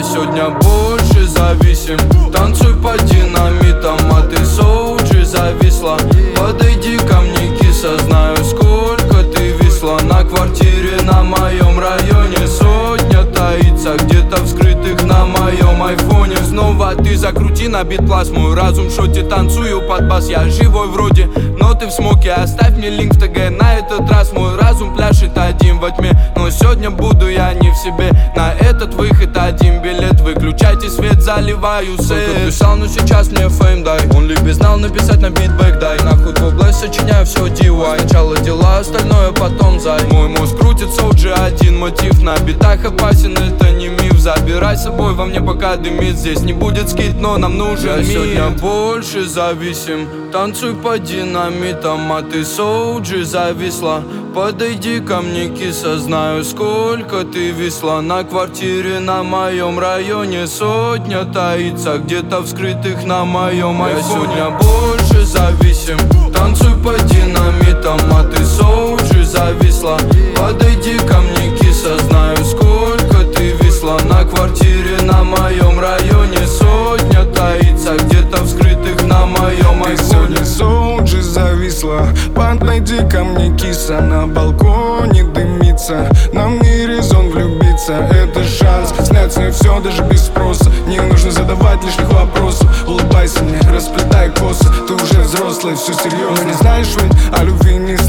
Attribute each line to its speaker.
Speaker 1: Я сегодня больше зависим. Танцуй по динамитам, а ты соуджи зависла. Подойди ко мне, киса, знаю, сколько ты висла. На квартире на моем районе сотня таится, где-то в скрытых на моем айфоне. Снова ты закрути на бит пласт, мой разум в шоте, танцую под бас. Я живой вроде, но ты в смоке. Оставь мне линк в ТГ, на этот раз мой разум пляшет один во тьме. Но сегодня буду я не в себе, на этот выход один билет. Выключайте свет, заливаю сет. Писал, но сейчас мне фейм дай. Он любит знал написать на битбэк дай. Нахуй двублэс, сочиняю все DIY. Сначала дела, остальное потом зай. Мой мозг крутится уже один мотив. На битах опасен, это не миф. Забирай с собой, во мне пока дымит. Здесь не будет скид, но нам нужен мир. Я сегодня больше зависим. Танцуй по динамитам, а ты соуджи зависла. Подойди ко мне, киса, знаю, сколько ты висла. На квартире на моем районе сотня таится, где-то в скрытых на моем айфоне. Я сегодня больше зависим. Танцуй по динамитам, а ты соуджи зависла. Подойди ко мне, киса, знаю, сколько ты висла. На квартире на моем районе сотня таится, где-то в скрытых на моем айфоне.
Speaker 2: Ты сегодня соуджи зависла. Подойди ко мне, киса, на балконе дымится. Нам не резон влюбиться, это шанс снять с ней все даже без спроса. Не нужно задавать лишних вопросов. Улыбайся мне, расплетай косы. Ты уже взрослый, все серьезно. Не знаешь ведь, о любви не